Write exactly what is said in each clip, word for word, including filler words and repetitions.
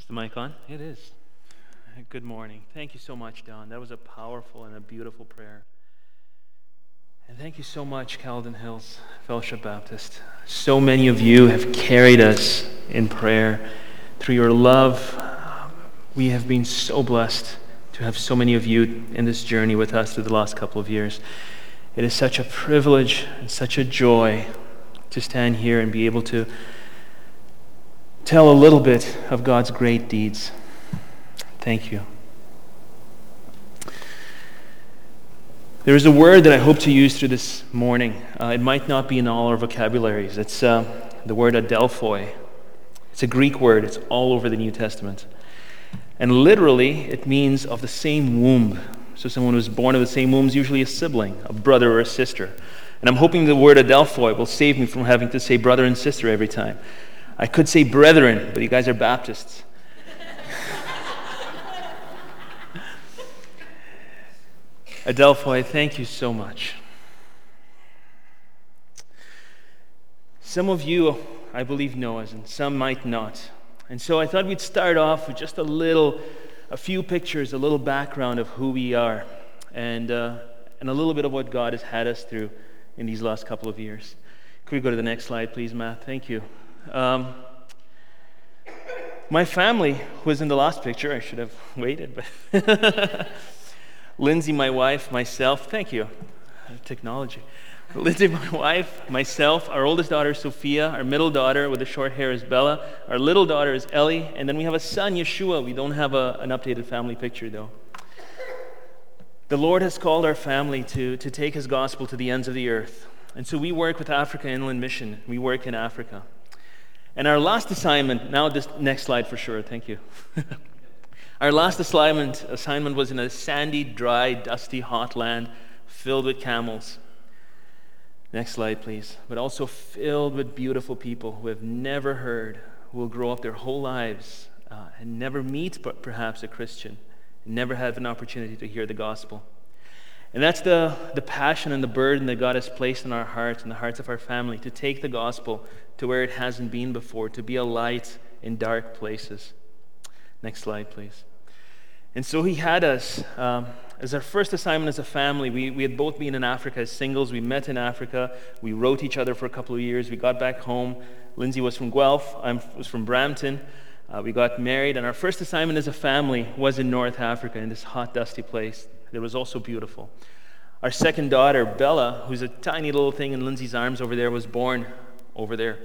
Is the mic on? It is. Good morning. Thank you so much, Don. That was a powerful and a beautiful prayer. And thank you so much, Caledon Hills Fellowship Baptist. So many of you have carried us in prayer. Through your love, we have been so blessed to have so many of you in this journey with us through the last couple of years. It is such a privilege and such a joy to stand here and be able to tell a little bit of God's great deeds. Thank you. There is a word that I hope to use through this morning. Uh, it might not be in all our vocabularies. It's uh, the word adelphoi. It's a Greek word. It's all over the New Testament. And literally, it means of the same womb. So someone who was born of the same womb is usually a sibling, a brother or a sister. And I'm hoping the word adelphoi will save me from having to say brother and sister every time. I could say brethren, but you guys are Baptists. Adelphoi, thank you so much. Some of you, I believe, know us, and some might not. And so I thought we'd start off with just a little, a few pictures, a little background of who we are, and uh, and a little bit of what God has had us through in these last couple of years. Could we go to the next slide, please, Matt? Thank you. Um, my family was in the last picture. I should have waited, but Lindsay, my wife, myself, thank you. Technology. Lindsay, my wife, myself, our oldest daughter, Sophia, our middle daughter with the short hair is Bella, our little daughter is Ellie, and then we have a son, Yeshua. We don't have a, an updated family picture, though. The Lord has called our family to, to take His gospel to the ends of the earth. And so we work with Africa Inland Mission. We work in Africa. And our last assignment, now this next slide for sure, thank you. Our last assignment, assignment was in a sandy, dry, dusty, hot land filled with camels. Next slide, please. But also filled with beautiful people who have never heard, who will grow up their whole lives uh, and never meet but perhaps a Christian, and never have an opportunity to hear the gospel. And that's the, the passion and the burden that God has placed in our hearts and the hearts of our family, to take the gospel to where it hasn't been before, to be a light in dark places. Next slide, please. And so He had us, um, as our first assignment as a family. We, we had both been in Africa as singles. We met in Africa. We wrote each other for a couple of years. We got back home. Lindsay was from Guelph. I was from Brampton. Uh, we got married, and our first assignment as a family was in North Africa, in this hot, dusty place. It was also beautiful. Our second daughter, Bella, who's a tiny little thing in Lindsay's arms over there, was born over there.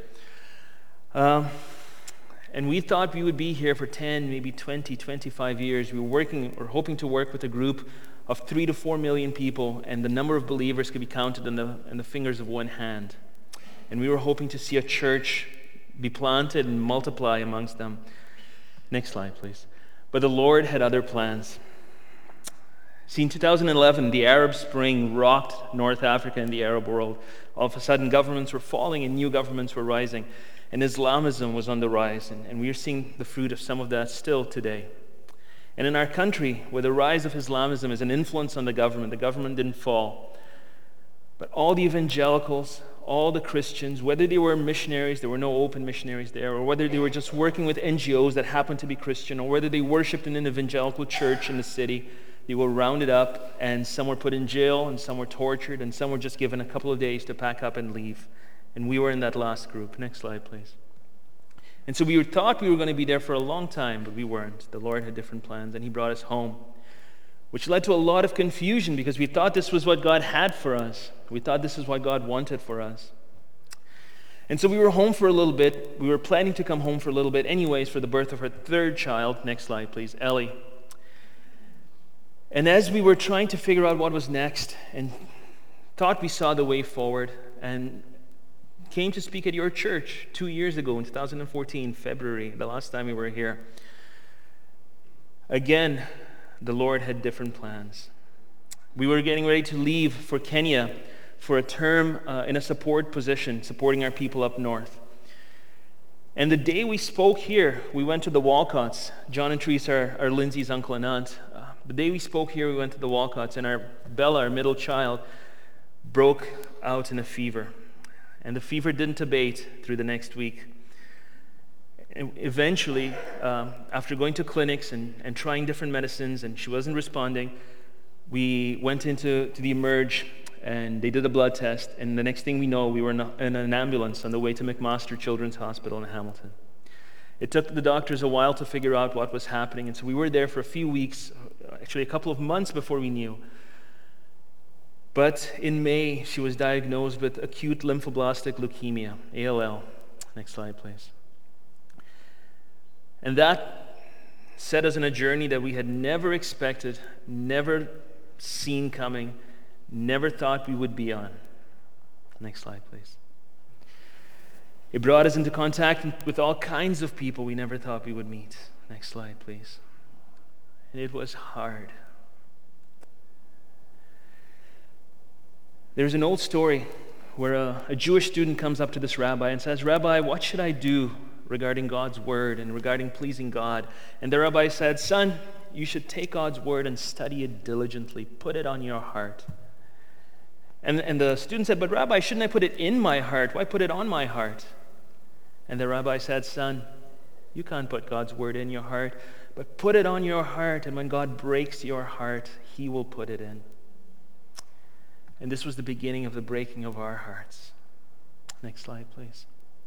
Um, and we thought we would be here for ten, maybe twenty, twenty-five years. We were working, or hoping to work with a group of three to four million people, and the number of believers could be counted in the, in the fingers of one hand. And we were hoping to see a church be planted and multiply amongst them. Next slide, please. But the Lord had other plans. See, in two thousand eleven, the Arab Spring rocked North Africa and the Arab world. All of a sudden, governments were falling and new governments were rising. And Islamism was on the rise. And, and we are seeing the fruit of some of that still today. And in our country, where the rise of Islamism is an influence on the government, the government didn't fall. But all the evangelicals, all the Christians, whether they were missionaries, there were no open missionaries there, or whether they were just working with N G Os that happened to be Christian, or whether they worshipped in an evangelical church in the city, they were rounded up, and some were put in jail, and some were tortured, and some were just given a couple of days to pack up and leave. And we were in that last group. Next slide, please. And so we thought we were going to be there for a long time, but we weren't. The Lord had different plans, and He brought us home, which led to a lot of confusion because we thought this was what God had for us. We thought this is what God wanted for us. And so we were home for a little bit. We were planning to come home for a little bit anyways for the birth of our third child. Next slide, please. Ellie. And as we were trying to figure out what was next and thought we saw the way forward and came to speak at your church two years ago in two thousand fourteen, February, the last time we were here, again, the Lord had different plans. We were getting ready to leave for Kenya for a term uh, in a support position, supporting our people up north. And the day we spoke here, we went to the Walcotts. John and Teresa are, are Lindsay's uncle and aunt. Uh, the day we spoke here, we went to the Walcotts, and our Bella, our middle child, broke out in a fever. And the fever didn't abate through the next week. And eventually, um, after going to clinics and, and trying different medicines, and she wasn't responding, we went into to the Emerge, and they did a blood test, and the next thing we know, we were in, a, in an ambulance on the way to McMaster Children's Hospital in Hamilton. It took the doctors a while to figure out what was happening, and so we were there for a few weeks, actually a couple of months before we knew. But in May, she was diagnosed with acute lymphoblastic leukemia, A L L. Next slide, please. And that set us on a journey that we had never expected, never seen coming, never thought we would be on. Next slide, please. It brought us into contact with all kinds of people we never thought we would meet. Next slide, please. And it was hard. There's an old story where a, a Jewish student comes up to this rabbi and says, "Rabbi, what should I do regarding God's word and regarding pleasing God?" And the rabbi said, "Son, you should take God's word and study it diligently. Put it on your heart." And, and the student said, "But Rabbi, shouldn't I put it in my heart? Why put it on my heart?" And the rabbi said, "Son, you can't put God's word in your heart, but put it on your heart, and when God breaks your heart, he will put it in." And this was the beginning of the breaking of our hearts. Next slide, please.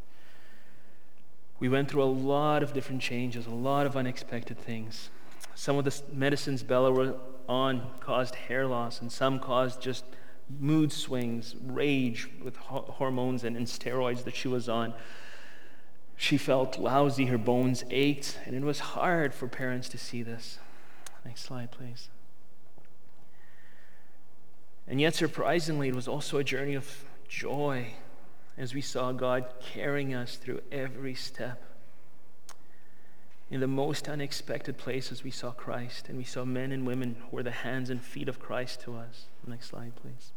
We went through a lot of different changes, a lot of unexpected things. Some of the medicines Bella was on caused hair loss, and some caused just mood swings, rage with ho- hormones and, and steroids that she was on. She felt lousy, her bones ached, and it was hard for parents to see this. Next slide, please. And yet, surprisingly, it was also a journey of joy as we saw God carrying us through every step. In the most unexpected places, we saw Christ, and we saw men and women who were the hands and feet of Christ to us. Next slide, please.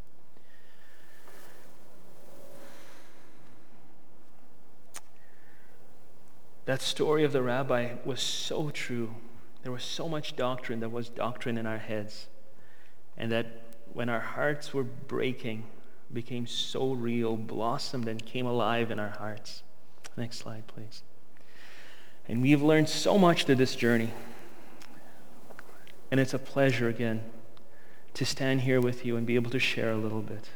That story of the rabbi was so true. There was so much doctrine that was doctrine in our heads, and that when our hearts were breaking, became so real, blossomed, and came alive in our hearts. Next slide, please. And we've learned so much through this journey. And it's a pleasure again to stand here with you and be able to share a little bit.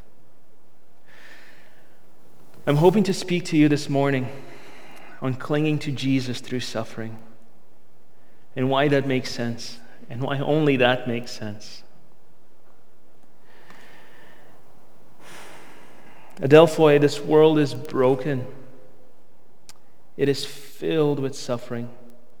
I'm hoping to speak to you this morning on clinging to Jesus through suffering, and why that makes sense, and why only that makes sense. Adelphoi, this world is broken. It is filled with suffering.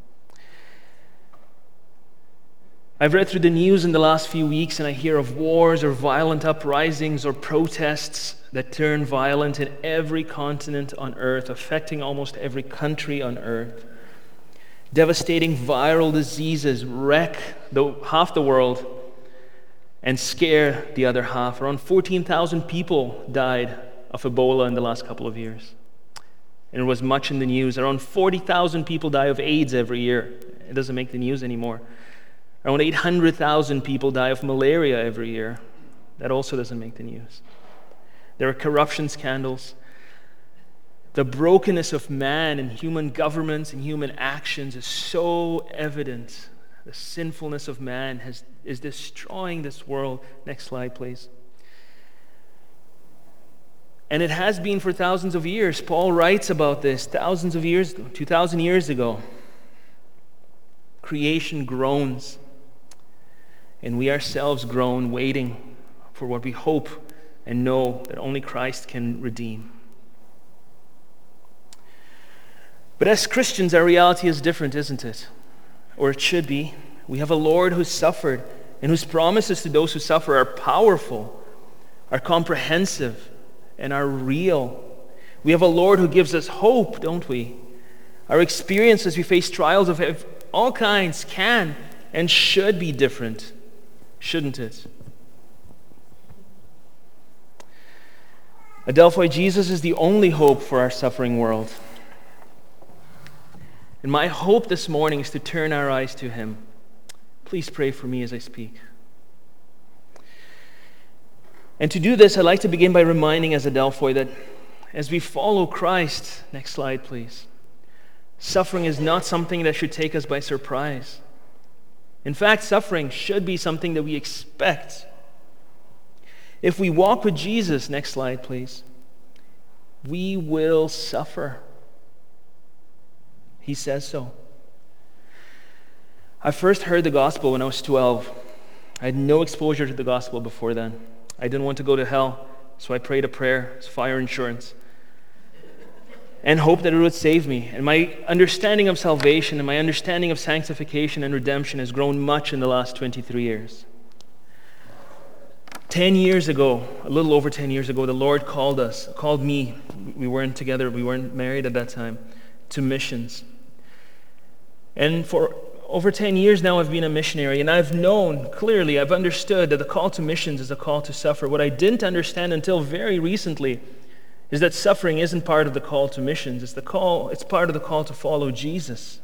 I've read through the news in the last few weeks, and I hear of wars or violent uprisings or protests that turn violent in every continent on earth, affecting almost every country on earth. Devastating viral diseases wreck the, half the world and scare the other half. Around fourteen thousand people died of Ebola in the last couple of years. And it was much in the news. Around forty thousand people die of AIDS every year. It doesn't make the news anymore. Around eight hundred thousand people die of malaria every year. That also doesn't make the news. There are corruption scandals. The brokenness of man and human governments and human actions is so evident. The sinfulness of man has, is destroying this world. Next slide, please. And it has been for thousands of years. Paul writes about this thousands of years, two thousand years ago. Creation groans, and we ourselves groan, waiting for what we hope and know that only Christ can redeem. But as Christians, our reality is different, isn't it? Or it should be. We have a Lord who suffered, and whose promises to those who suffer are powerful, are comprehensive, and are real. We have a Lord who gives us hope, don't we? Our experience as we face trials of all kinds can and should be different, shouldn't it? Adelphoi, Jesus is the only hope for our suffering world. And my hope this morning is to turn our eyes to him. Please pray for me as I speak. And to do this, I'd like to begin by reminding us, Adelphoi, that as we follow Christ, next slide please, Suffering is not something that should take us by surprise. In fact, suffering should be something that we expect. If we walk with Jesus, next slide please, we will suffer. He says so. I first heard the gospel when I was twelve. I had no exposure to the gospel before then. I didn't want to go to hell, so I prayed a prayer, it's fire insurance, and hoped that it would save me. And my understanding of salvation and my understanding of sanctification and redemption has grown much in the last twenty-three years. Ten years ago, a little over ten years ago, the Lord called us, called me, we weren't together, we weren't married at that time, to missions. And for over ten years now I've been a missionary, and I've known clearly, I've understood that the call to missions is a call to suffer. What I didn't understand until very recently is that suffering isn't part of the call to missions. It's the call, it's part of the call to follow Jesus.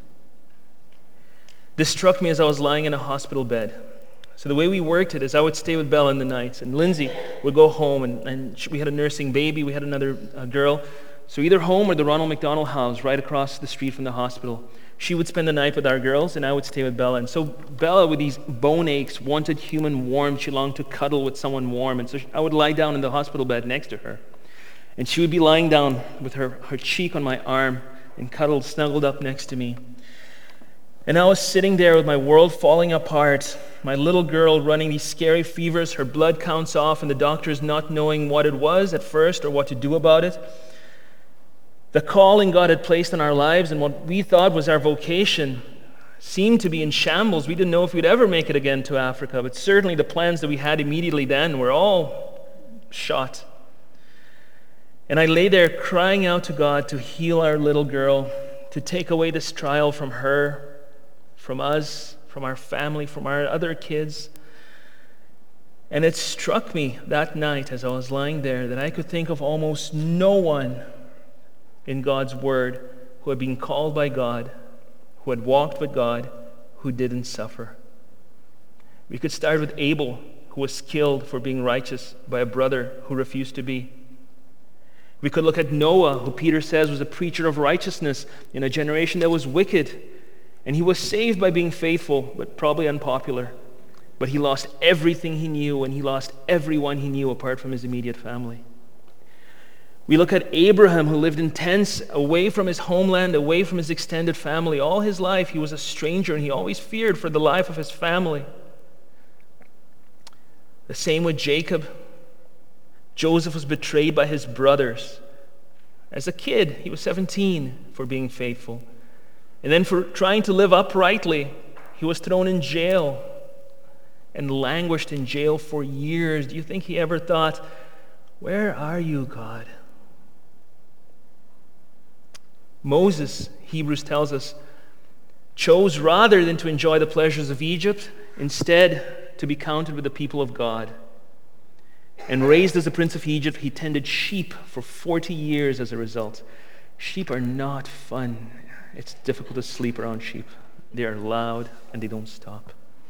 This struck me as I was lying in a hospital bed. So the way we worked it is I would stay with Bella in the nights, and Lindsay would go home, and, and she, we had a nursing baby, we had another uh, girl. So either home or the Ronald McDonald House right across the street from the hospital. She would spend the night with our girls, and I would stay with Bella. And so Bella, with these bone aches, wanted human warmth. She longed to cuddle with someone warm. And so I would lie down in the hospital bed next to her. And she would be lying down with her, her cheek on my arm and cuddled, snuggled up next to me. And I was sitting there with my world falling apart, my little girl running these scary fevers, her blood counts off, and the doctors not knowing what it was at first or what to do about it. The calling God had placed on our lives and what we thought was our vocation seemed to be in shambles. We didn't know if we'd ever make it again to Africa, but certainly the plans that we had immediately then were all shot. And I lay there crying out to God to heal our little girl, to take away this trial from her, from us, from our family, from our other kids. And it struck me that night as I was lying there that I could think of almost no one in God's Word who had been called by God, who had walked with God, who didn't suffer. We could start with Abel, who was killed for being righteous by a brother who refused to be. We could look at Noah, who Peter says was a preacher of righteousness in a generation that was wicked. And he was saved by being faithful, but probably unpopular. But he lost everything he knew, and he lost everyone he knew apart from his immediate family. We look at Abraham, who lived in tents away from his homeland, away from his extended family. All his life he was a stranger, and he always feared for the life of his family. The same with Jacob. Joseph was betrayed by his brothers. As a kid, he was seventeen for being faithful. And then for trying to live uprightly, he was thrown in jail and languished in jail for years. Do you think he ever thought, where are you, God? Moses, Hebrews tells us, chose rather than to enjoy the pleasures of Egypt, instead to be counted with the people of God. And raised as a prince of Egypt, he tended sheep for forty years as a result. Sheep are not fun. It's difficult to sleep around sheep. They are loud and they don't stop.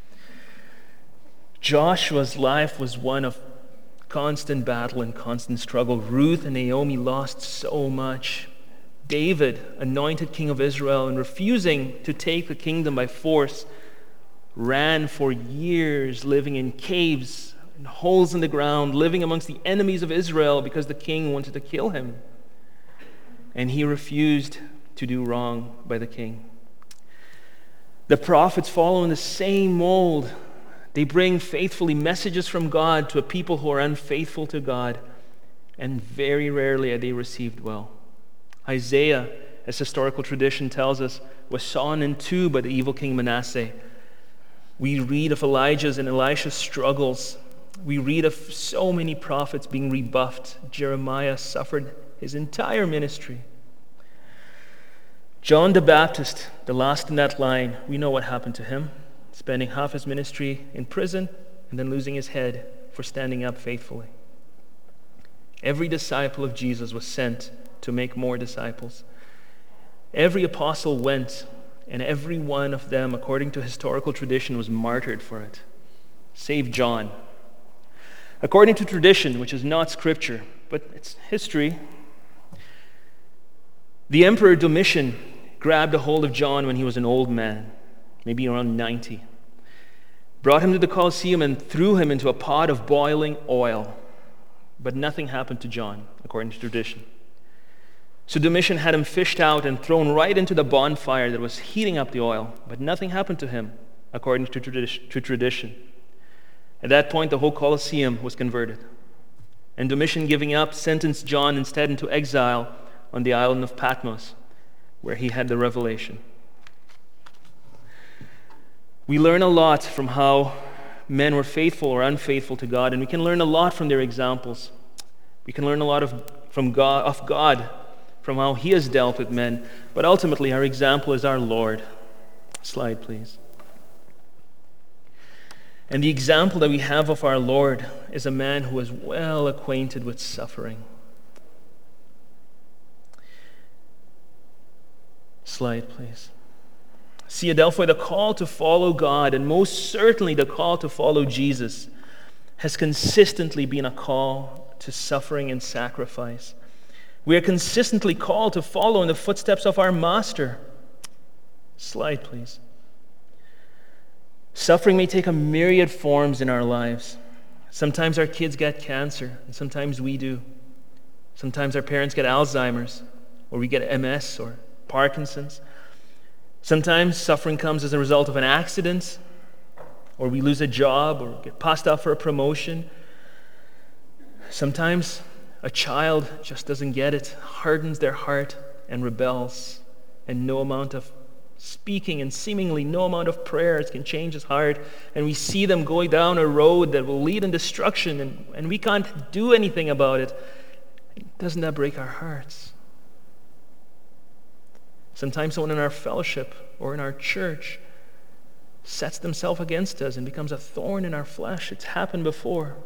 Joshua's life was one of constant battle and constant struggle. Ruth and Naomi lost so much. David, anointed king of Israel, and refusing to take the kingdom by force, ran for years, living in caves and holes in the ground, living amongst the enemies of Israel because the king wanted to kill him. And he refused to do wrong by the king. The prophets follow in the same mold. They bring faithfully messages from God to a people who are unfaithful to God, and very rarely are they received well. Isaiah, as historical tradition tells us, was sawn in two by the evil king Manasseh. We read of Elijah's and Elisha's struggles. We read of so many prophets being rebuffed. Jeremiah suffered his entire ministry. John the Baptist, the last in that line, we know what happened to him, spending half his ministry in prison and then losing his head for standing up faithfully. Every disciple of Jesus was sent to make more disciples. Every apostle went, and every one of them, according to historical tradition, was martyred for it, save John. According to tradition, which is not scripture, but it's history, the Emperor Domitian grabbed a hold of John when he was an old man, maybe around ninety, brought him to the Colosseum and threw him into a pot of boiling oil. But nothing happened to John, according to tradition. So Domitian had him fished out and thrown right into the bonfire that was heating up the oil, but nothing happened to him, according to tradition. At that point, the whole Colosseum was converted. And Domitian, giving up, sentenced John instead into exile on the island of Patmos, where he had the revelation. We learn a lot from how men were faithful or unfaithful to God, and we can learn a lot from their examples. We can learn a lot of from God, of God, from how He has dealt with men, but ultimately our example is our Lord. Slide, please. And the example that we have of our Lord is a man who is well acquainted with suffering. Slide, please. See, Adelphoi, the call to follow God, and most certainly the call to follow Jesus, has consistently been a call to suffering and sacrifice. We are consistently called to follow in the footsteps of our Master. Slide, please. Suffering may take a myriad forms in our lives. Sometimes our kids get cancer, and sometimes we do. Sometimes our parents get Alzheimer's, or we get M S or Parkinson's. Sometimes suffering comes as a result of an accident, or we lose a job, or get passed off for a promotion. Sometimes a child just doesn't get it, hardens their heart, and rebels, and no amount of speaking and seemingly no amount of prayers can change his heart, and we see them going down a road that will lead in destruction, and, and we can't do anything about it. Doesn't that break our hearts? Sometimes someone in our fellowship or in our church sets themselves against us and becomes a thorn in our flesh. It's happened before.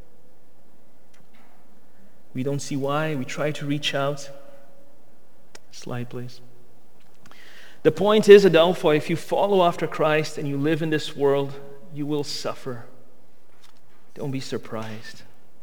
We don't see why. We try to reach out. Slide, please. The point is, Adelphoi, if you follow after Christ and you live in this world, you will suffer. Don't be surprised.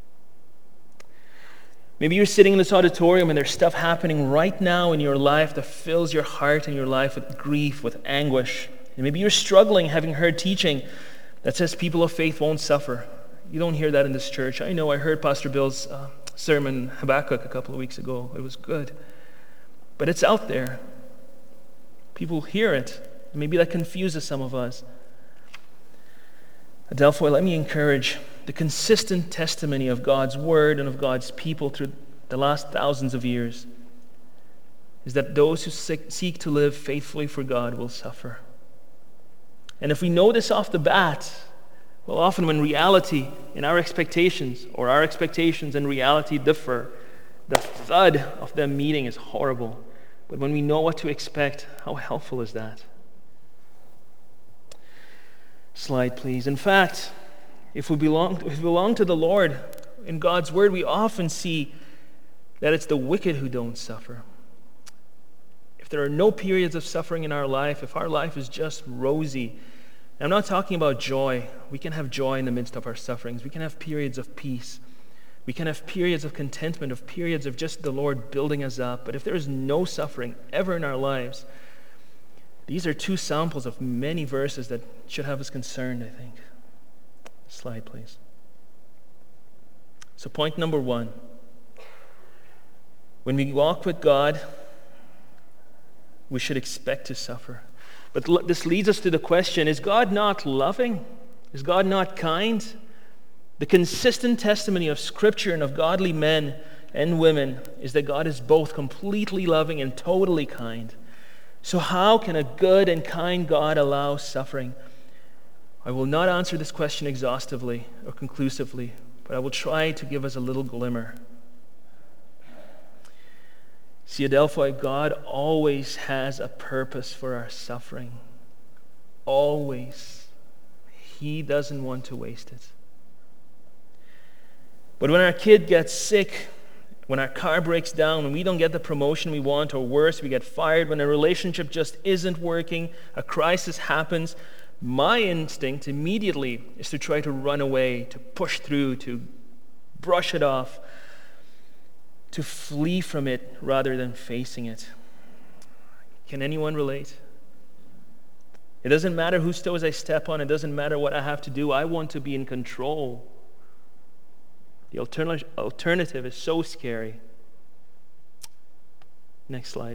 Maybe you're sitting in this auditorium and there's stuff happening right now in your life that fills your heart and your life with grief, with anguish. And maybe you're struggling having heard teaching that says people of faith won't suffer. You don't hear that in this church. I know I heard Pastor Bill's uh, sermon, Habakkuk, a couple of weeks ago. It was good. But it's out there. People hear it. Maybe that confuses some of us. Adelphoi, let me encourage the consistent testimony of God's word and of God's people through the last thousands of years is that those who seek to live faithfully for God will suffer. And if we know this off the bat, well, often when reality and our expectations or our expectations and reality differ, the thud of them meeting is horrible. But when we know what to expect, how helpful is that? Slide, please. In fact, if we belong, if we belong to the Lord, in God's word, we often see that it's the wicked who don't suffer. If there are no periods of suffering in our life, if our life is just rosy, I'm not talking about joy. We can have joy in the midst of our sufferings. We can have periods of peace. We can have periods of contentment, of periods of just the Lord building us up. But if there is no suffering ever in our lives, these are two samples of many verses that should have us concerned, I think. Slide, please. So point number one. When we walk with God, we should expect to suffer. But this leads us to the question, is God not loving? Is God not kind? The consistent testimony of Scripture and of godly men and women is that God is both completely loving and totally kind. So how can a good and kind God allow suffering? I will not answer this question exhaustively or conclusively, but I will try to give us a little glimmer. See, Adelphoi, God always has a purpose for our suffering. Always. He doesn't want to waste it. But when our kid gets sick, when our car breaks down, when we don't get the promotion we want, or worse, we get fired, when a relationship just isn't working, a crisis happens, my instinct immediately is to try to run away, to push through, to brush it off, to flee from it rather than facing it. Can anyone relate? It doesn't matter whose toes I step on. It doesn't matter what I have to do. I want to be in control. The alternative alternative is so scary. Next slide.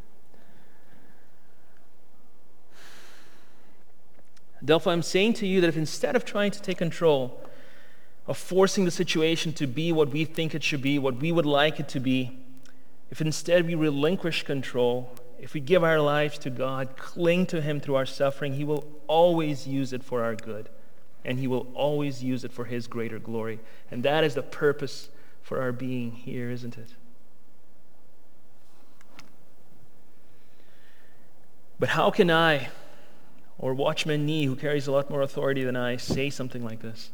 Therefore, I'm saying to you that if instead of trying to take control, of forcing the situation to be what we think it should be, what we would like it to be, if instead we relinquish control, if we give our lives to God, cling to Him through our suffering, He will always use it for our good, and He will always use it for His greater glory. And that is the purpose for our being here, isn't it? But how can I, or Watchman Nee, who carries a lot more authority than I, say something like this?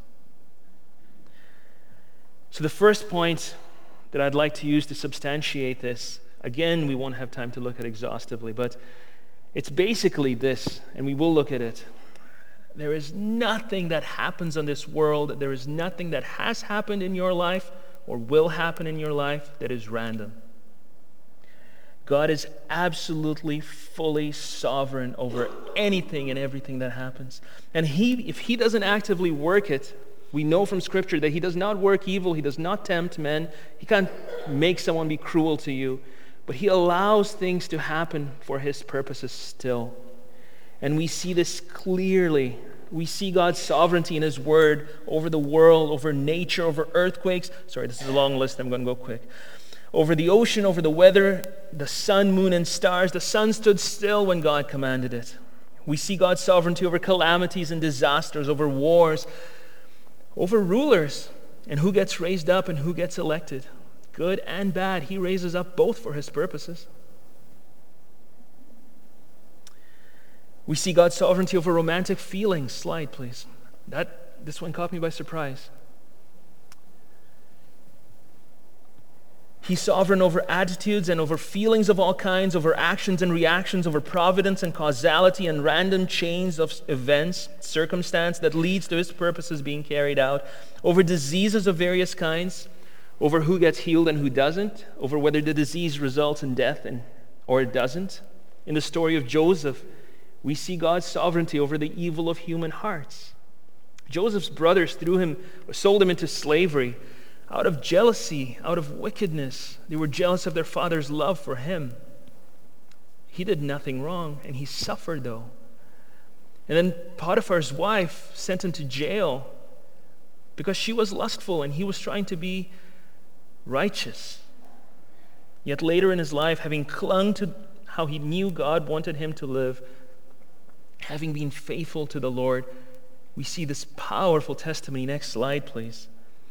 So the first point that I'd like to use to substantiate this, again, we won't have time to look at exhaustively, but it's basically this, and we will look at it. There is nothing that happens in this world, there is nothing that has happened in your life or will happen in your life that is random. God is absolutely, fully sovereign over anything and everything that happens. And he, if He doesn't actively work it, we know from Scripture that He does not work evil, He does not tempt men, He can't make someone be cruel to you, but He allows things to happen for His purposes still. And we see this clearly. We see God's sovereignty in His Word over the world, over nature, over earthquakes. Sorry, this is a long list, I'm going to go quick. Over the ocean, over the weather, the sun, moon, and stars. The sun stood still when God commanded it. We see God's sovereignty over calamities and disasters, over wars, over rulers, and who gets raised up and who gets elected. Good and bad, He raises up both for His purposes. We see God's sovereignty over romantic feelings. Slide, please. That this one caught me by surprise. He's sovereign over attitudes and over feelings of all kinds, over actions and reactions, over providence and causality and random chains of events, circumstance that leads to His purposes being carried out, over diseases of various kinds, over who gets healed and who doesn't, over whether the disease results in death and or it doesn't. In the story of Joseph, we see God's sovereignty over the evil of human hearts. Joseph's brothers threw him, sold him into slavery out of jealousy, out of wickedness. They were jealous of their father's love for him. He did nothing wrong, and he suffered though. And then Potiphar's wife sent him to jail because she was lustful and he was trying to be righteous. Yet later in his life, having clung to how he knew God wanted him to live, having been faithful to the Lord, we see this powerful testimony. Next slide, please.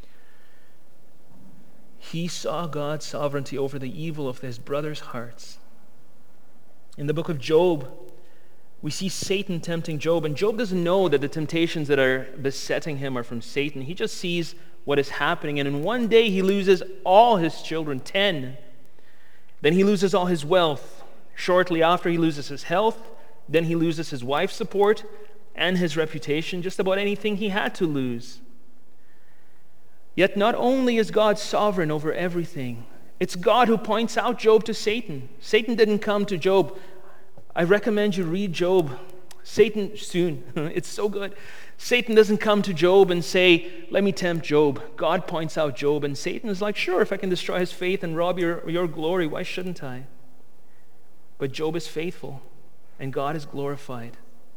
He saw God's sovereignty over the evil of his brothers' hearts. In the book of Job, we see Satan tempting Job, and Job doesn't know that the temptations that are besetting him are from Satan. He just sees what is happening, and in one day he loses all his children, ten. Then he loses all his wealth. Shortly after, he loses his health. Then he loses his wife's support and his reputation, just about anything he had to lose. Yet not only is God sovereign over everything, it's God who points out Job to Satan. Satan didn't come to Job. I recommend you read Job. Satan, soon. It's so good. Satan doesn't come to Job and say, let me tempt Job. God points out Job, and Satan is like, sure, if I can destroy his faith and rob your, your glory, why shouldn't I? But Job is faithful, and God is glorified.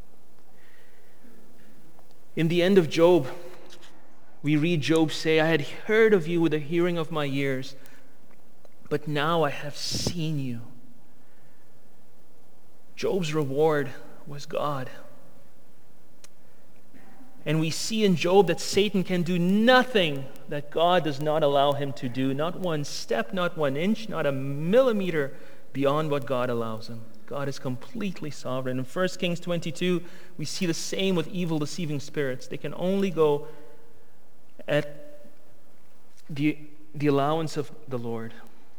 In the end of Job, we read Job say, I had heard of you with the hearing of my ears, but now I have seen you. Job's reward was God. And we see in Job that Satan can do nothing that God does not allow him to do. Not one step, not one inch, not a millimeter beyond what God allows him. God is completely sovereign. In First Kings twenty-two, we see the same with evil, deceiving spirits. They can only go at the, the allowance of the Lord.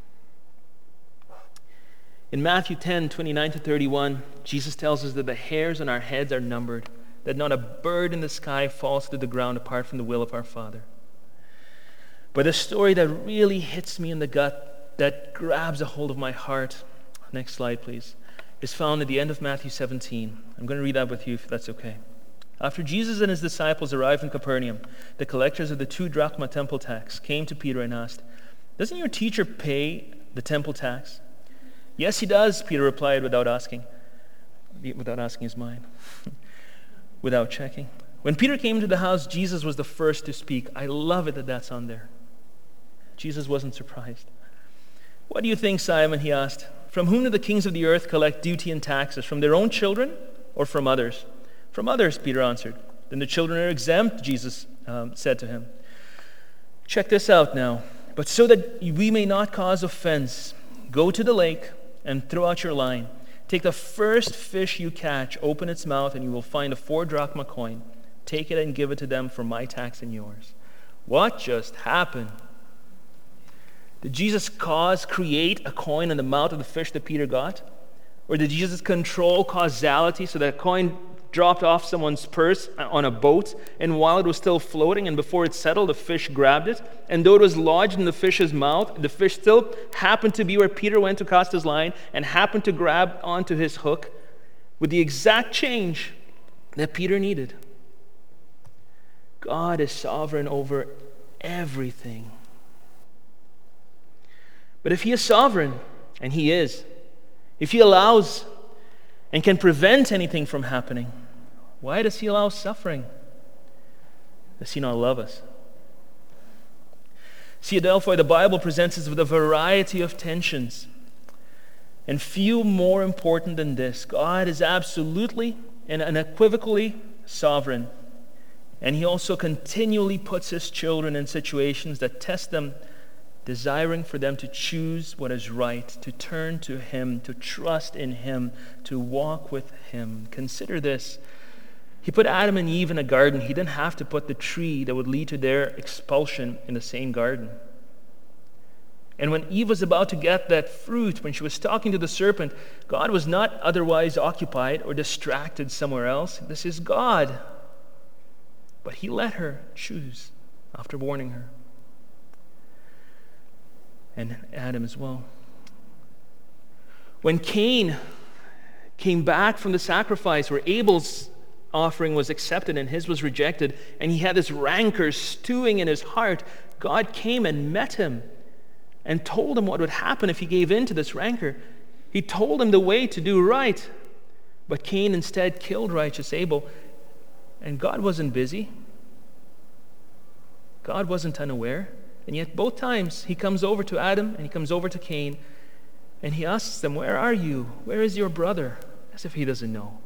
In Matthew ten, twenty-nine to thirty-one, Jesus tells us that the hairs on our heads are numbered, that not a bird in the sky falls to the ground apart from the will of our Father. But a story that really hits me in the gut, that grabs a hold of my heart. Next slide, please. is found at the end of Matthew seventeen. I'm going to read that with you if that's okay. After Jesus and his disciples arrived in Capernaum, the collectors of the two drachma temple tax came to Peter and asked, "Doesn't your teacher pay the temple tax?" "Yes, he does," Peter replied without asking, without asking his mind, without checking. When Peter came to the house, Jesus was the first to speak. I love it that that's on there. Jesus wasn't surprised. "What do you think, Simon?" he asked. "From whom do the kings of the earth collect duty and taxes? From their own children or from others?" "From others," Peter answered. "Then the children are exempt," Jesus um, said to him. "Check this out now. But so that we may not cause offense, go to the lake and throw out your line. Take the first fish you catch, open its mouth, and you will find a four drachma coin. Take it and give it to them for my tax and yours." What just happened? Did Jesus cause, create a coin in the mouth of the fish that Peter got? Or did Jesus control causality so that a coin dropped off someone's purse on a boat, and while it was still floating and before it settled, the fish grabbed it, and though it was lodged in the fish's mouth, the fish still happened to be where Peter went to cast his line and happened to grab onto his hook with the exact change that Peter needed? God is sovereign over everything. But if he is sovereign, and he is, if he allows and can prevent anything from happening, why does he allow suffering? Does he not love us? See, Adelphoi, the Bible presents us with a variety of tensions, and few more important than this. God is absolutely and unequivocally sovereign, and he also continually puts his children in situations that test them, desiring for them to choose what is right, to turn to him, to trust in him, to walk with him. Consider this. He put Adam and Eve in a garden. He didn't have to put the tree that would lead to their expulsion in the same garden. And when Eve was about to get that fruit, when she was talking to the serpent, God was not otherwise occupied or distracted somewhere else. This is God. But he let her choose after warning her. And Adam as well. When Cain came back from the sacrifice where Abel's offering was accepted and his was rejected, and he had this rancor stewing in his heart, God came and met him and told him what would happen if he gave in to this rancor. He told him the way to do right, but Cain instead killed righteous Abel, and God wasn't busy. God wasn't unaware. And yet both times he comes over to Adam and he comes over to Cain and he asks them, "Where are you? Where is your brother?" As if he doesn't know.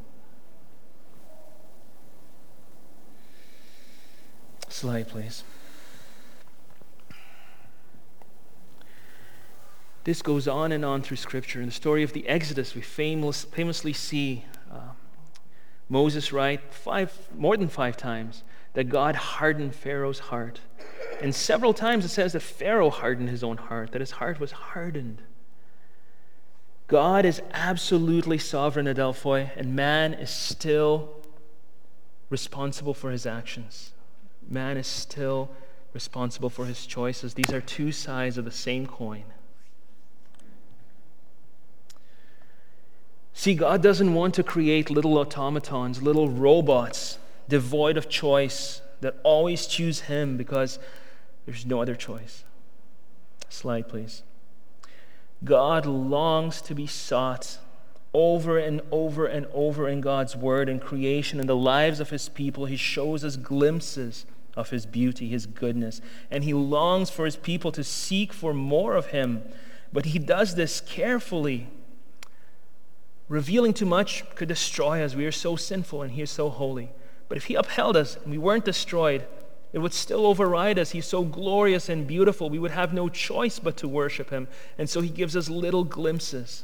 Slide, please. This goes on and on through Scripture. In the story of the Exodus, we famous, famously see uh, Moses write five, more than five times that God hardened Pharaoh's heart. And several times it says that Pharaoh hardened his own heart, that his heart was hardened. God is absolutely sovereign, Adelphoi, and man is still responsible for his actions. Man is still responsible for his choices. These are two sides of the same coin. See, God doesn't want to create little automatons, little robots, devoid of choice, that always choose him because there's no other choice. Slide, please. God longs to be sought over and over and over in God's word and creation and the lives of his people. He shows us glimpses of his beauty, his goodness, and he longs for his people to seek for more of him. But he does this carefully. Revealing too much could destroy us. We are so sinful and he is so holy. But if he upheld us and we weren't destroyed, it would still override us. He's so glorious and beautiful. We would have no choice but to worship him. And so he gives us little glimpses.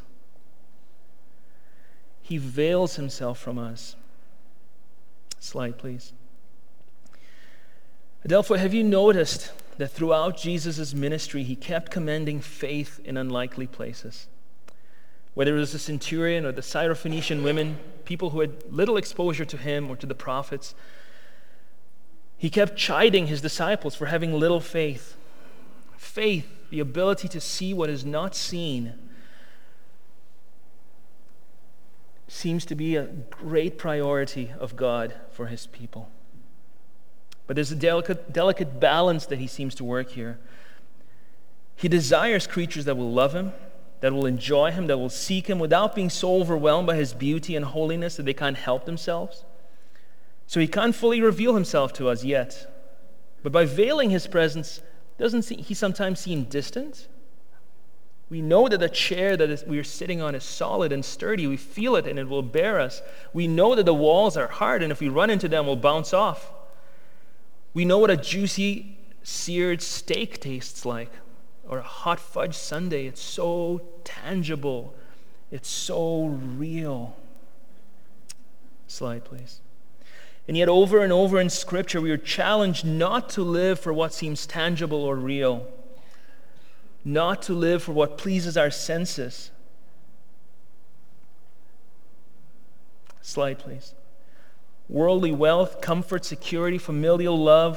He veils himself from us. Slide, please. Adelphoi, have you noticed that throughout Jesus' ministry, he kept commending faith in unlikely places? Whether it was the centurion or the Syrophoenician women, people who had little exposure to him or to the prophets, he kept chiding his disciples for having little faith. Faith, the ability to see what is not seen. seems to be a great priority of God for his people. But there's a delicate, delicate balance that he seems to work here. He desires creatures that will love him, that will enjoy him, that will seek him without being so overwhelmed by his beauty and holiness that they can't help themselves. So he can't fully reveal himself to us yet. But by veiling his presence, doesn't he sometimes seem distant? We know that the chair that we are sitting on is solid and sturdy. We feel it and it will bear us. We know that the walls are hard, and if we run into them, we'll bounce off. We know what a juicy, seared steak tastes like, or a hot fudge sundae. It's so tangible. It's so real. Slide, please. And yet over and over in Scripture, we are challenged not to live for what seems tangible or real, not to live for what pleases our senses. Slide, please. Worldly wealth, comfort, security, familial love,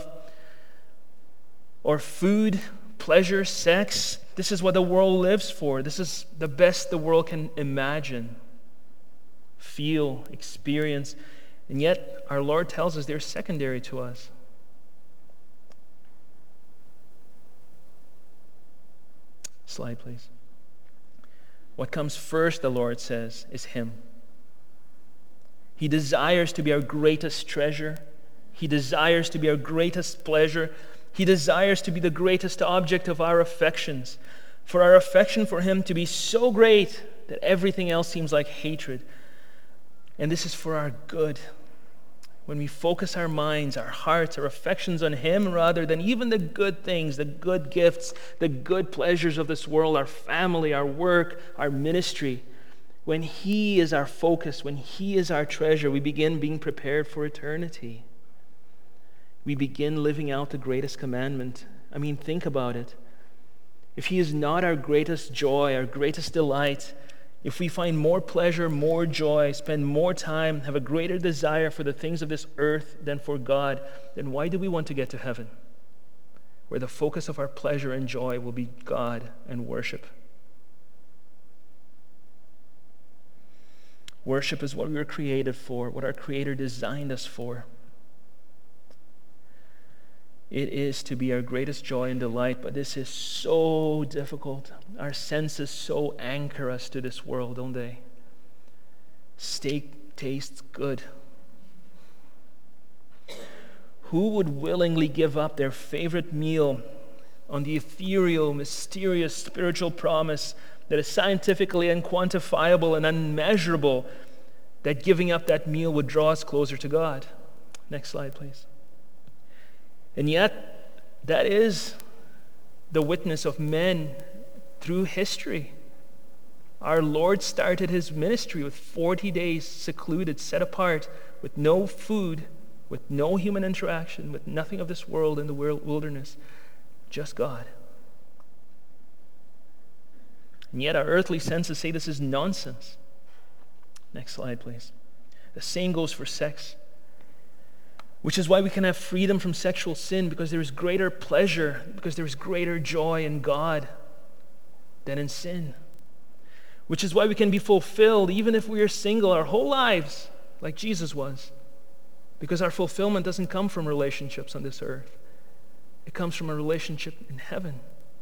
or food, pleasure, sex. This is what the world lives for. This is the best the world can imagine, feel, experience. And yet, our Lord tells us they're secondary to us. Slide, please. What comes first, the Lord says, is Him. He desires to be our greatest treasure. He desires to be our greatest pleasure. He desires to be the greatest object of our affections. For our affection for Him to be so great that everything else seems like hatred. And this is for our good. When we focus our minds, our hearts, our affections on Him rather than even the good things, the good gifts, the good pleasures of this world, our family, our work, our ministry, when He is our focus, when He is our treasure, we begin being prepared for eternity. We begin living out the greatest commandment. I mean, think about it. If He is not our greatest joy, our greatest delight, if we find more pleasure, more joy, spend more time, have a greater desire for the things of this earth than for God, then why do we want to get to heaven, where the focus of our pleasure and joy will be God and worship? Worship is what we were created for, what our Creator designed us for. It is to be our greatest joy and delight, but this is so difficult. Our senses so anchor us to this world, don't they? Steak tastes good. Who would willingly give up their favorite meal on the ethereal, mysterious, spiritual promise that is scientifically unquantifiable and unmeasurable, that giving up that meal would draw us closer to God? Next slide, please. And yet, that is the witness of men through history. Our Lord started His ministry with forty days secluded, set apart, with no food, with no human interaction, with nothing of this world in the wilderness, just God. And yet our earthly senses say this is nonsense. Next slide, please. The same goes for sex. Which is why we can have freedom from sexual sin, because there is greater pleasure, because there is greater joy in God than in sin. Which is why we can be fulfilled even if we are single our whole lives, like Jesus was. Because our fulfillment doesn't come from relationships on this earth. It comes from a relationship in heaven.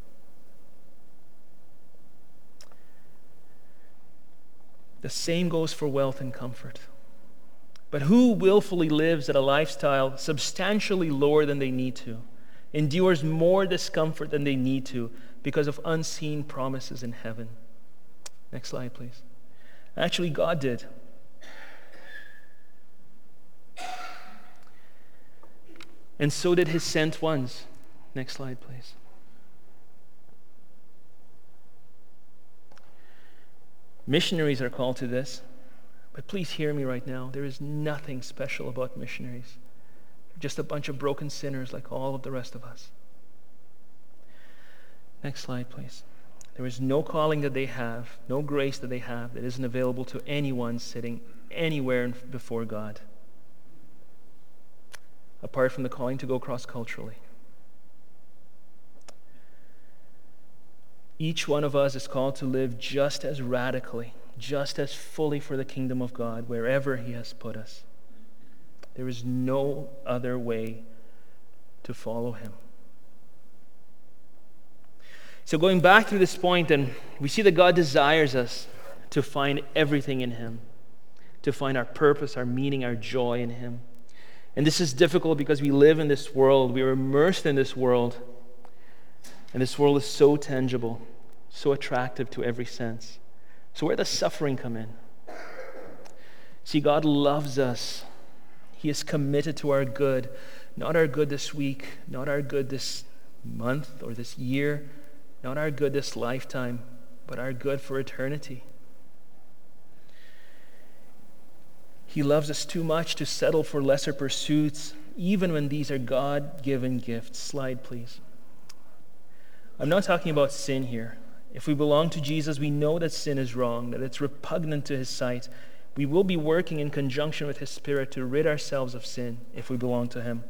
The same goes for wealth and comfort. But who willfully lives at a lifestyle substantially lower than they need to, endures more discomfort than they need to because of unseen promises in heaven? Next slide, please. Actually, God did. And so did His sent ones. Next slide, please. Missionaries are called to this. But please hear me right now. There is nothing special about missionaries. They're just a bunch of broken sinners like all of the rest of us. Next slide, please. There is no calling that they have, no grace that they have that isn't available to anyone sitting anywhere before God, apart from the calling to go cross-culturally. Each one of us is called to live just as radically, just as fully for the kingdom of God wherever he has put us. There is no other way to follow him. So going back through this point, and we see that God desires us to find everything in him, to find our purpose, our meaning, our joy in him. And this is difficult because we live in this world, we are immersed in this world, and this world is so tangible, so attractive to every sense. So where does suffering come in? See, God loves us. He is committed to our good, not our good this week, not our good this month or this year, not our good this lifetime, but our good for eternity. He loves us too much to settle for lesser pursuits, even when these are God-given gifts. Slide, please. I'm not talking about sin here. If we belong to Jesus, we know that sin is wrong, that it's repugnant to his sight. We will be working in conjunction with his Spirit to rid ourselves of sin if we belong to him.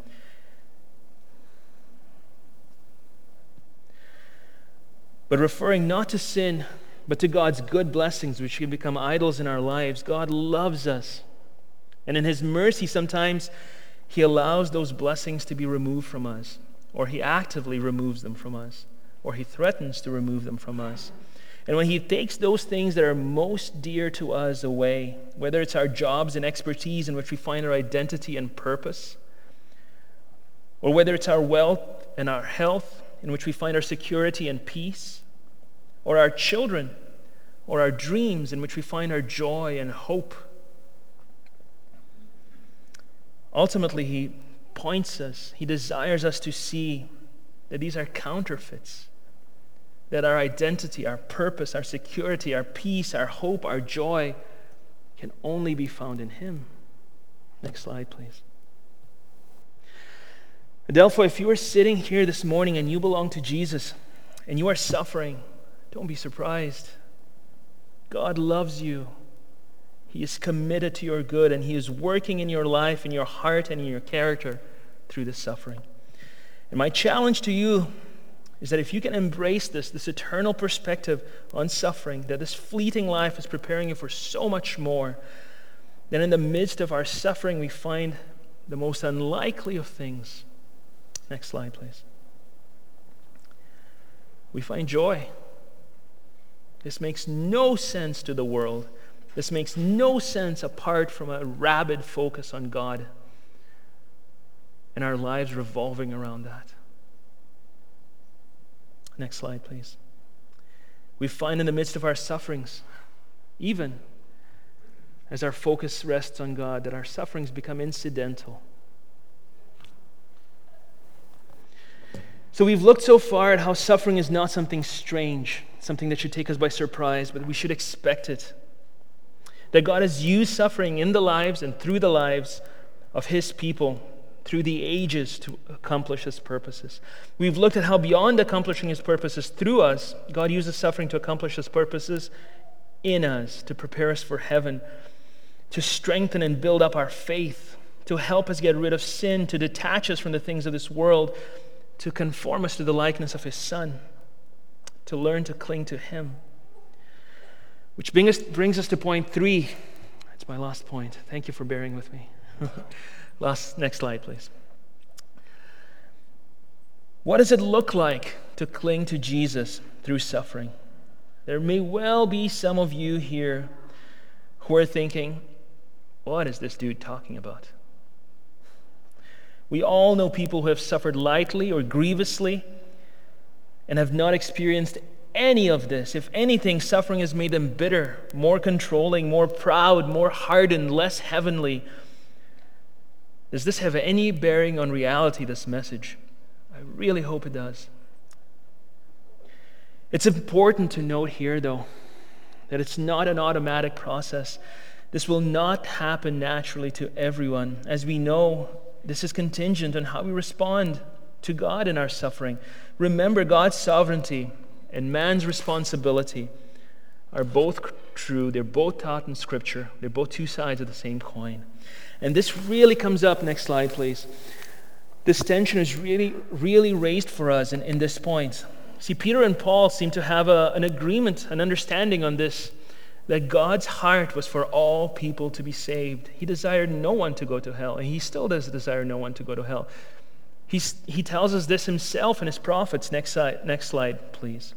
But referring not to sin, but to God's good blessings, which can become idols in our lives, God loves us. And in his mercy, sometimes he allows those blessings to be removed from us, or he actively removes them from us, or he threatens to remove them from us. And when he takes those things that are most dear to us away, whether it's our jobs and expertise in which we find our identity and purpose, or whether it's our wealth and our health in which we find our security and peace, or our children, or our dreams in which we find our joy and hope, ultimately, he points us, he desires us to see that these are counterfeits, that our identity, our purpose, our security, our peace, our hope, our joy can only be found in him. Next slide, please. Therefore, if you are sitting here this morning and you belong to Jesus and you are suffering, don't be surprised. God loves you. He is committed to your good, and he is working in your life, in your heart, and in your character through this suffering. And my challenge to you is that if you can embrace this, this eternal perspective on suffering, that this fleeting life is preparing you for so much more, then in the midst of our suffering, we find the most unlikely of things. Next slide, please. We find joy. This makes no sense to the world. This makes no sense apart from a rabid focus on God and our lives revolving around that. Next slide, please. We find in the midst of our sufferings, even as our focus rests on God, that our sufferings become incidental. So we've looked so far at how suffering is not something strange, something that should take us by surprise, but we should expect it. That God has used suffering in the lives and through the lives of his people through the ages to accomplish his purposes. We've looked at how beyond accomplishing his purposes through us, God uses suffering to accomplish his purposes in us, to prepare us for heaven, to strengthen and build up our faith, to help us get rid of sin, to detach us from the things of this world, to conform us to the likeness of his Son, to learn to cling to him. Which brings us, brings us to point three. That's my last point. Thank you for bearing with me. Last, next slide, please. What does it look like to cling to Jesus through suffering? There may well be some of you here who are thinking, what is this dude talking about? We all know people who have suffered lightly or grievously and have not experienced any of this. If anything, suffering has made them bitter, more controlling, more proud, more hardened, less heavenly. Does this have any bearing on reality, this message? I really hope it does. It's important to note here, though, that it's not an automatic process. This will not happen naturally to everyone. As we know, this is contingent on how we respond to God in our suffering. Remember, God's sovereignty and man's responsibility are both true. They're both taught in Scripture. They're both two sides of the same coin. And this really comes up, next slide please. This tension is really, really raised for us in, in this point. See, Peter and Paul seem to have a, an agreement, an understanding on this that God's heart was for all people to be saved. He desired no one to go to hell, and he still does desire no one to go to hell. He's, he tells us this himself in his prophets. Next slide, next slide, please.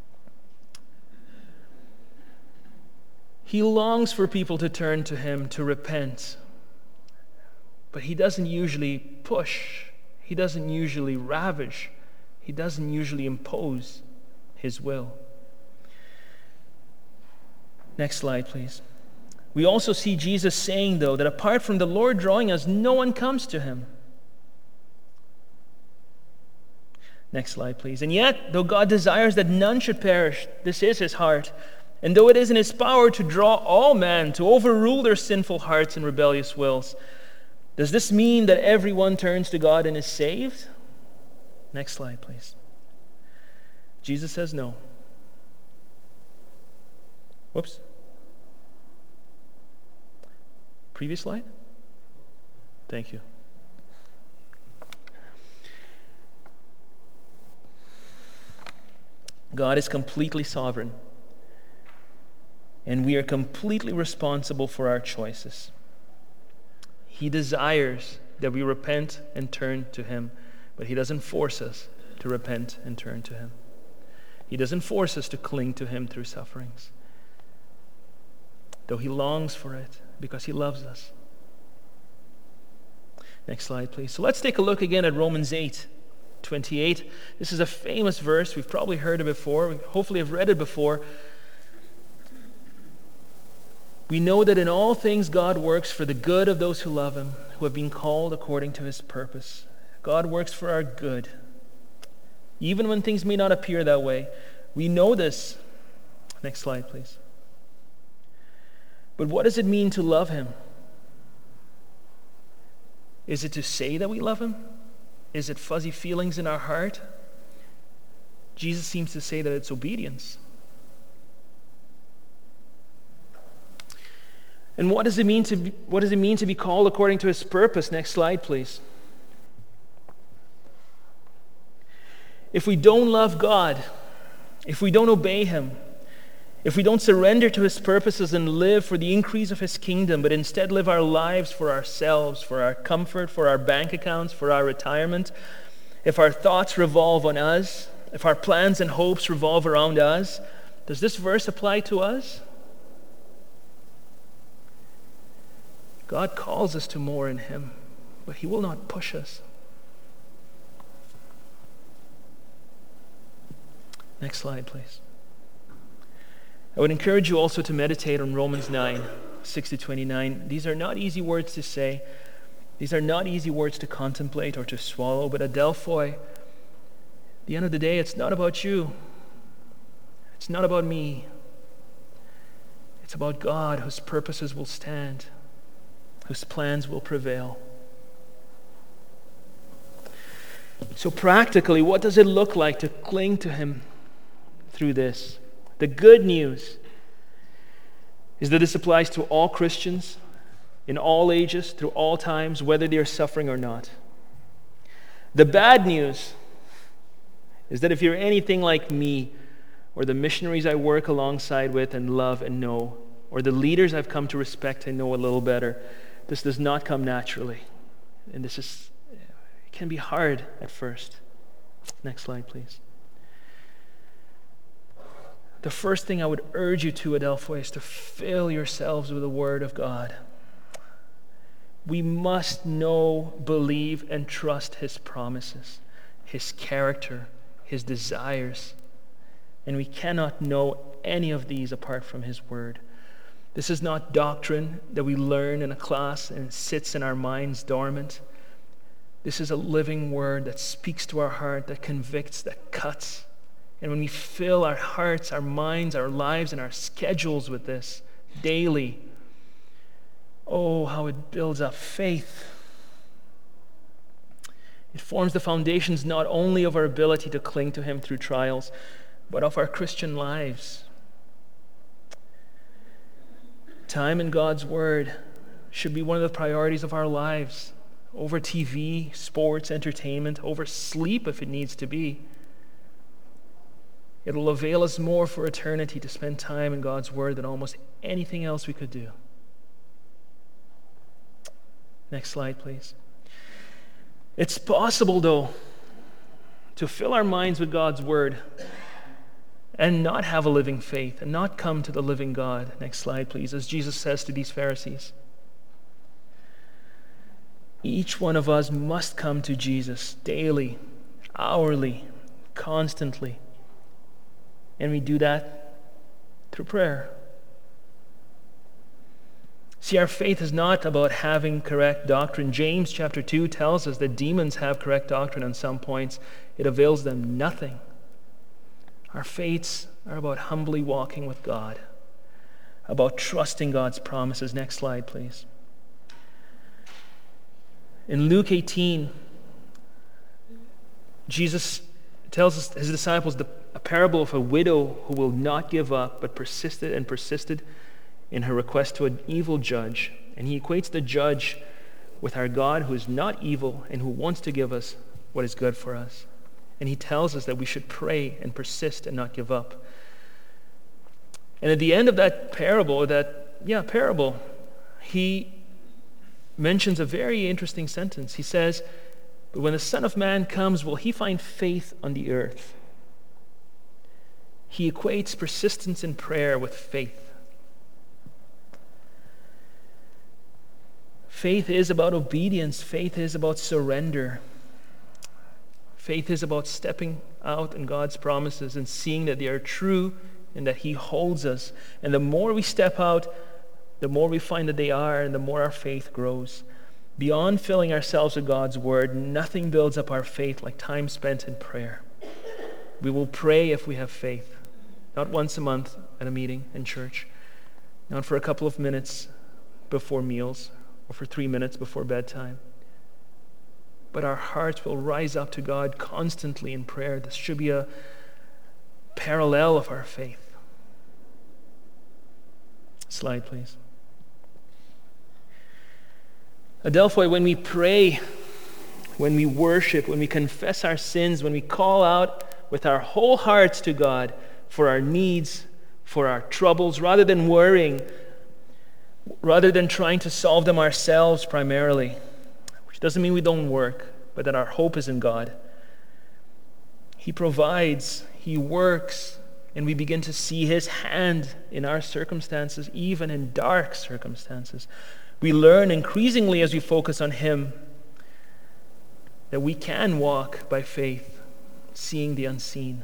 He longs for people to turn to him, to repent. But he doesn't usually push. He doesn't usually ravish. He doesn't usually impose his will. Next slide, please. We also see Jesus saying, though, that apart from the Lord drawing us, no one comes to him. Next slide, please. And yet, though God desires that none should perish, this is his heart. And though it is in his power to draw all men, to overrule their sinful hearts and rebellious wills, does this mean that everyone turns to God and is saved? Next slide, please. Jesus says no. Whoops. Previous slide? Thank you. God is completely sovereign, and we are completely responsible for our choices. He desires that we repent and turn to him, but he doesn't force us to repent and turn to him. He doesn't force us to cling to him through sufferings, though he longs for it because he loves us. Next slide, please. So let's take a look again at Romans eight twenty-eight. This is a famous verse. We've probably heard it before. We hopefully have read it before. We know that in all things God works for the good of those who love him, who have been called according to his purpose. God works for our good. Even when things may not appear that way, we know this. Next slide, please. But what does it mean to love him? Is it to say that we love him? Is it fuzzy feelings in our heart? Jesus seems to say that it's obedience. And what does it mean to be, what does it mean to be called according to his purpose? Next slide, please. If we don't love God, if we don't obey him, if we don't surrender to his purposes and live for the increase of his kingdom, but instead live our lives for ourselves, for our comfort, for our bank accounts, for our retirement, if our thoughts revolve on us, if our plans and hopes revolve around us, does this verse apply to us? God calls us to more in him, but he will not push us. Next slide, please. I would encourage you also to meditate on Romans nine, six to twenty-nine. These are not easy words to say. These are not easy words to contemplate or to swallow, but Adelphoi, at the end of the day, it's not about you. It's not about me. It's about God, whose purposes will stand, whose plans will prevail. So practically, what does it look like to cling to him through this? The good news is that this applies to all Christians in all ages, through all times, whether they are suffering or not. The bad news is that if you're anything like me, or the missionaries I work alongside with and love and know, or the leaders I've come to respect and know a little better, this does not come naturally. And this is, it can be hard at first. Next slide, please. The first thing I would urge you to, Adelphoi, is to fill yourselves with the Word of God. We must know, believe, and trust his promises, his character, his desires. And we cannot know any of these apart from his Word. This is not doctrine that we learn in a class and it sits in our minds dormant. This is a living Word that speaks to our heart, that convicts, that cuts. And when we fill our hearts, our minds, our lives, and our schedules with this daily, oh, how it builds up faith. It forms the foundations not only of our ability to cling to him through trials, but of our Christian lives. Time in God's Word should be one of the priorities of our lives, over T V, sports, entertainment, over sleep if it needs to be. It will avail us more for eternity to spend time in God's Word than almost anything else we could do. Next slide, please. It's possible, though, to fill our minds with God's Word and not have a living faith and not come to the living God. Next slide, please. As Jesus says to these Pharisees, each one of us must come to Jesus daily, hourly, constantly. And we do that through prayer. See, our faith is not about having correct doctrine. James chapter two tells us that demons have correct doctrine on some points. It avails them nothing. Our faiths are about humbly walking with God, about trusting God's promises. Next slide, please. In Luke eighteen, Jesus tells us, his disciples the, a parable of a widow who will not give up but persisted and persisted in her request to an evil judge. And he equates the judge with our God, who is not evil and who wants to give us what is good for us. And he tells us that we should pray and persist and not give up. And at the end of that parable, or that, yeah, parable, he mentions a very interesting sentence. He says, "But when the Son of Man comes, will he find faith on the earth?" He equates persistence in prayer with faith. Faith is about obedience. Faith is about surrender. Faith is about stepping out in God's promises and seeing that they are true and that he holds us. And the more we step out, the more we find that they are, and the more our faith grows. Beyond filling ourselves with God's Word, nothing builds up our faith like time spent in prayer. We will pray if we have faith, not once a month at a meeting in church, not for a couple of minutes before meals, or for three minutes before bedtime. But our hearts will rise up to God constantly in prayer. This should be a parallel of our faith. Slide, please. Adelphoi, when we pray, when we worship, when we confess our sins, when we call out with our whole hearts to God for our needs, for our troubles, rather than worrying, rather than trying to solve them ourselves primarily, which doesn't mean we don't work, but that our hope is in God. He provides, he works, and we begin to see his hand in our circumstances, even in dark circumstances. We learn increasingly as we focus on him that we can walk by faith, seeing the unseen.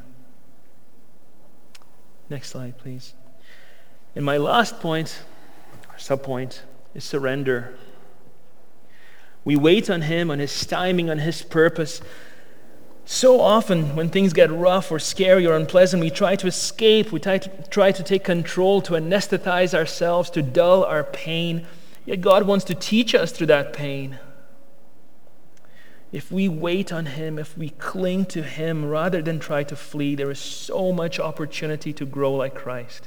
Next slide, please. And my last point, subpoint, is surrender. We wait on him, on his timing, on his purpose. So often when things get rough or scary or unpleasant, we try to escape, we try to, try to take control, to anesthetize ourselves, to dull our pain. Yet God wants to teach us through that pain. If we wait on him, if we cling to him rather than try to flee, there is so much opportunity to grow like Christ.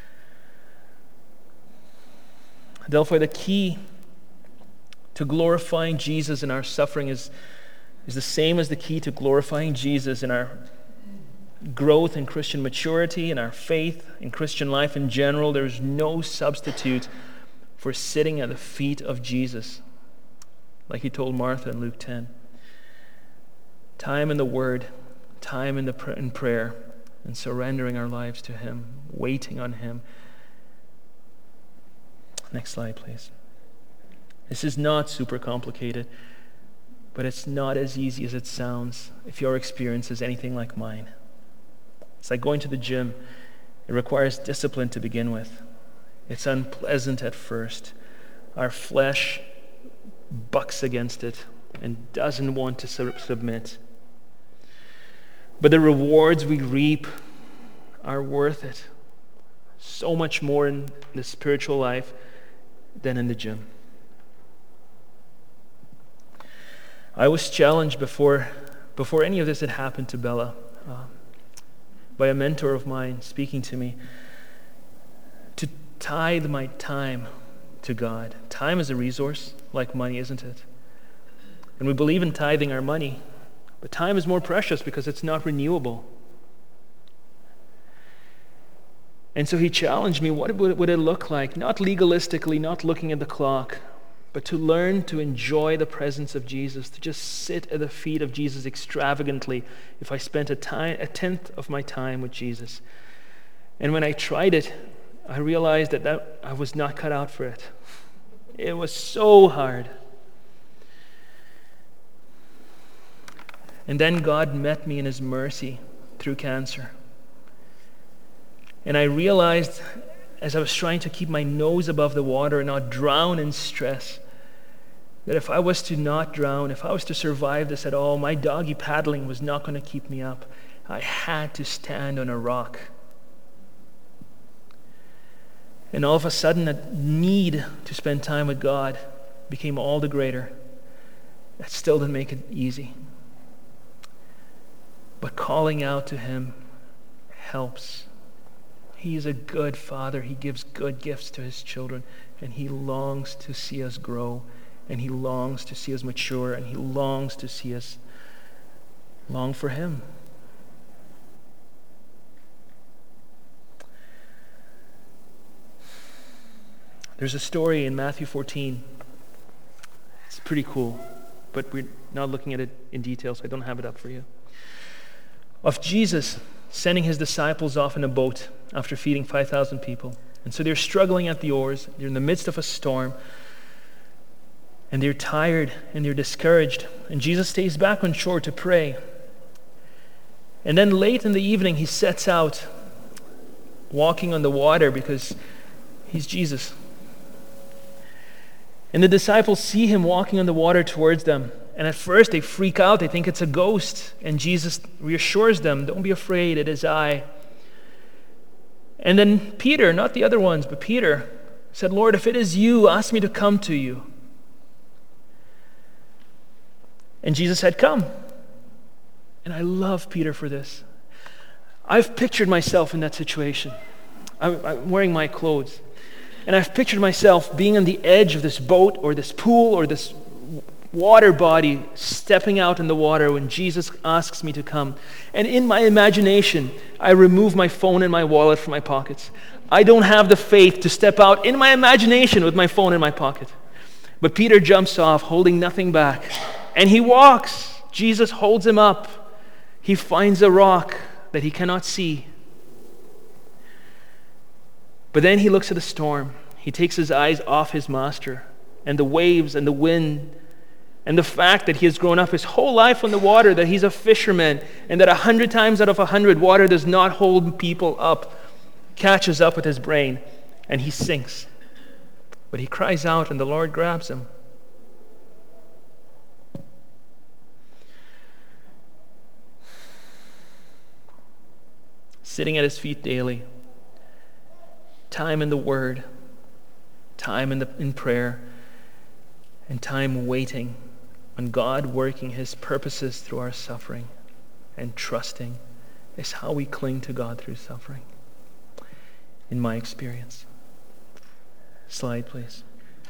Therefore, the key to glorifying Jesus in our suffering is, is the same as the key to glorifying Jesus in our growth in Christian maturity, in our faith, in Christian life in general. There is no substitute for sitting at the feet of Jesus, like he told Martha in Luke ten. Time in the Word, time in, the pr- in prayer, and surrendering our lives to him, waiting on him. Next slide, please. This is not super complicated, but it's not as easy as it sounds if your experience is anything like mine. It's like going to the gym. It requires discipline to begin with. It's unpleasant at first. Our flesh bucks against it and doesn't want to sub- submit. But the rewards we reap are worth it. So much more in the spiritual life than in the gym. I was challenged before, before any of this had happened to Bella uh, by a mentor of mine speaking to me to tithe my time to God. Time is a resource like money, isn't it? And we believe in tithing our money, but time is more precious because it's not renewable. And so he challenged me, what would, would it look like? Not legalistically, not looking at the clock, but to learn to enjoy the presence of Jesus, to just sit at the feet of Jesus extravagantly if I spent a, time, a tenth of my time with Jesus. And when I tried it, I realized that, that I was not cut out for it. It was so hard. And then God met me in his mercy through cancer. And I realized, as I was trying to keep my nose above the water and not drown in stress, that if I was to not drown, if I was to survive this at all, my doggy paddling was not going to keep me up. I had to stand on a rock. And all of a sudden, that need to spend time with God became all the greater. That still didn't make it easy. But calling out to him helps. He is a good father. He gives good gifts to his children, and he longs to see us grow, and he longs to see us mature, and he longs to see us long for him. There's a story in Matthew fourteen. It's pretty cool, but we're not looking at it in detail, so I don't have it up for you. Of Jesus sending his disciples off in a boat after feeding five thousand people. And so they're struggling at the oars. They're in the midst of a storm. And they're tired and they're discouraged. And Jesus stays back on shore to pray. And then late in the evening, he sets out walking on the water because he's Jesus. And the disciples see him walking on the water towards them. And at first they freak out. They think it's a ghost. And Jesus reassures them, don't be afraid, it is I. And then Peter, not the other ones, but Peter said, Lord, if it is you, ask me to come to you. And Jesus said, come. And I love Peter for this. I've pictured myself in that situation. I'm, I'm wearing my clothes. And I've pictured myself being on the edge of this boat or this pool or this water body, stepping out in the water when Jesus asks me to come. And in my imagination, I remove my phone and my wallet from my pockets. I don't have the faith to step out in my imagination with my phone in my pocket. But Peter jumps off, holding nothing back. And he walks. Jesus holds him up. He finds a rock that he cannot see. But then he looks at the storm. He takes his eyes off his master and the waves and the wind and the fact that he has grown up his whole life on the water, that he's a fisherman, and that a hundred times out of a hundred, water does not hold people up, catches up with his brain, and he sinks. But he cries out, and the Lord grabs him. Sitting at his feet daily, time in the Word, time in, the, in prayer, and time waiting on God working his purposes through our suffering, and trusting is how we cling to God through suffering, in my experience. Slide, please.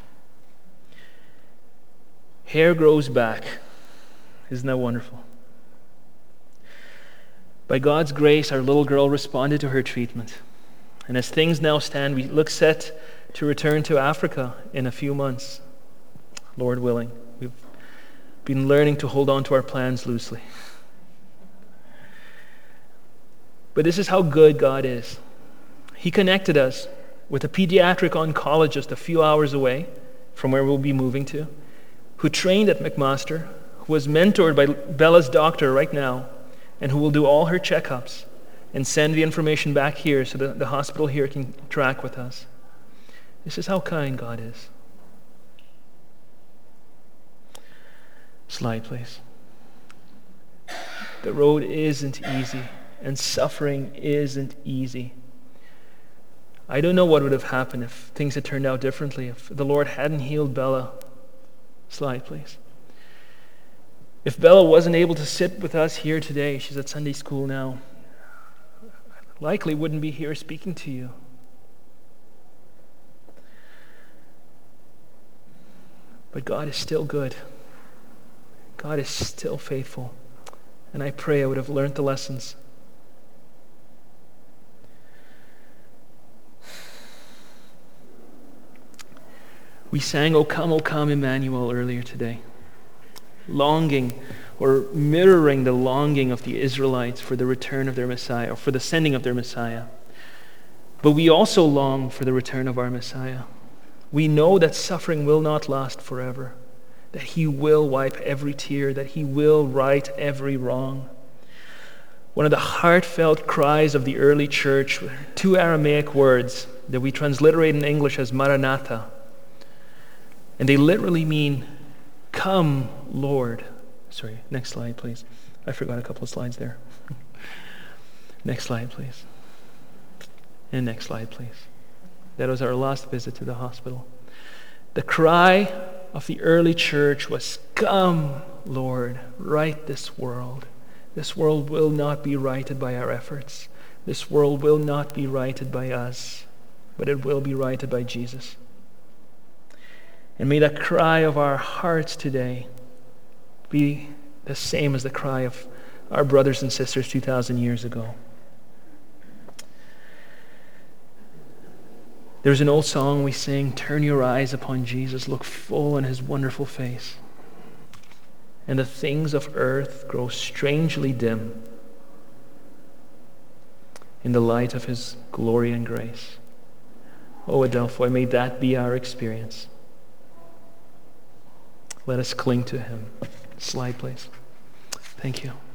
Hair grows back. Isn't that wonderful? By God's grace, our little girl responded to her treatment. And as things now stand, we look set to return to Africa in a few months, Lord willing. We've been learning to hold on to our plans loosely. But this is how good God is. He connected us with a pediatric oncologist a few hours away from where we'll be moving to, who trained at McMaster, who was mentored by Bella's doctor right now, and who will do all her checkups and send the information back here so that the hospital here can track with us. This is how kind God is. Slide, please. The road isn't easy, and suffering isn't easy. I don't know what would have happened if things had turned out differently, if the Lord hadn't healed Bella. Slide, please. If Bella wasn't able to sit with us here today, she's at Sunday school now, likely wouldn't be here speaking to you. But God is still good. God is still faithful. And I pray I would have learned the lessons. We sang, O come, O come, Emmanuel, earlier today. Longing or mirroring the longing of the Israelites for the return of their Messiah, or for the sending of their Messiah. But we also long for the return of our Messiah. We know that suffering will not last forever, that he will wipe every tear, that he will right every wrong. One of the heartfelt cries of the early church were two Aramaic words that we transliterate in English as Maranatha. And they literally mean, come, Lord. Sorry, next slide, please. I forgot a couple of slides there. Next slide, please. And next slide, please. That was our last visit to the hospital. The cry of the early church was, come, Lord, right this world. This world will not be righted by our efforts. This world will not be righted by us, but it will be righted by Jesus. And may that cry of our hearts today be the same as the cry of our brothers and sisters two thousand years ago. There's an old song we sing, turn your eyes upon Jesus, look full on his wonderful face, and the things of earth grow strangely dim in the light of his glory and grace. Oh, Adelphoi, may that be our experience. Let us cling to him. Slide, please. Thank you.